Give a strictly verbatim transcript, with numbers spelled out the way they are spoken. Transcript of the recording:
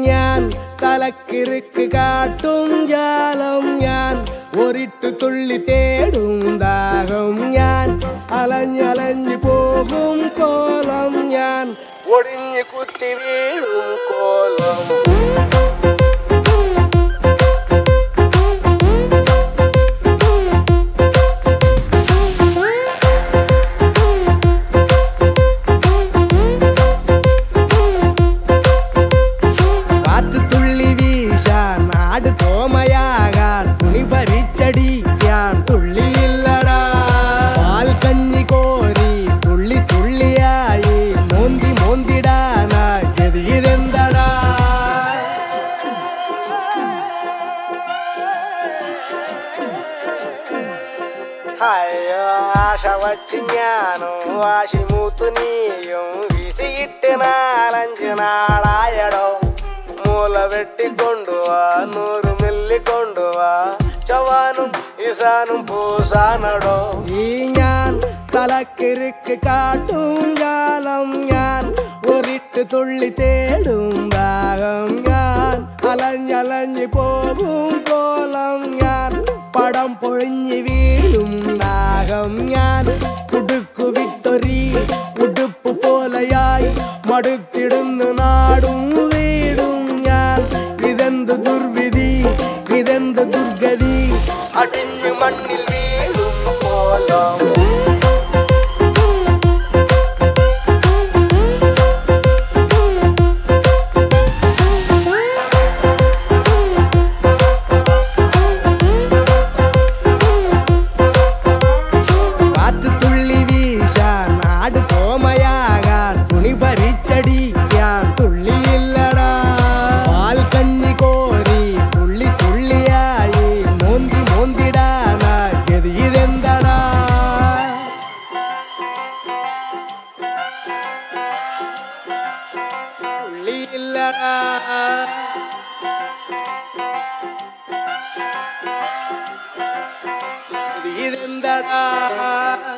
ഞാൻ തലക്കിറുക്ക് കാട്ടും ജാലം ഞാൻ ഒരിട്ടു തുള്ളി തേടും ദാഹം ഞാൻ അലഞ്ഞലഞ്ഞു പോകും കോലം ഞാൻ ഒടിഞ്ഞു കുത്തി വീഴും കോലം അയ്യോ ആശ വച്ച് ഞാനും വാശി മൂത്ത് നീയും വീശിയിട്ട് നാലഞ്ച് നാളായടോ മൂല വെട്ടിക്കൊണ്ടുവാ നൂറ് മില്ലി കൊണ്ടുവാ ചവാനും ഇസാനും പൂസാനടോ ഈ ഞാൻ തലക്കിറുക്ക് കാട്ടും ജാലം ഞാൻ ഒരിട്ട് തുള്ളി തേടും ദാഹം ഞാൻ അലഞ്ഞലഞ്ഞു പോകും കോലം ഞാൻ പടം പൊഴിഞ്ഞു വീഴും നാഗം ഞാൻ കുടുക്കു വിട്ടൊരി ഉടുപ്പ് പോലെയായി മടുത്തിടുന്നു നാടും വീടും ഞാൻ ഇതെന്ത് ദുർവിധി ഇതെന്ത് ദുർഗതി അടിഞ്ഞു മണ്ണിൽ വീഴും കോലം ഇതെന്താ